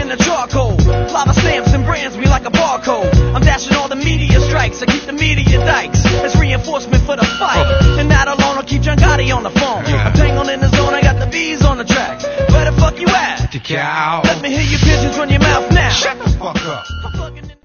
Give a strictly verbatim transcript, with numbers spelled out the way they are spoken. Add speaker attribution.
Speaker 1: in the charcoal. Lava stamps and brands me like a barcode. I'm dashing all the media strikes. I keep the media dikes as reinforcement for the fight. And not alone, I'll keep John Gotti on the phone. I'm tangled in the zone, I got the bees on the track. Where the fuck you at?
Speaker 2: The cow.
Speaker 1: Let me hear you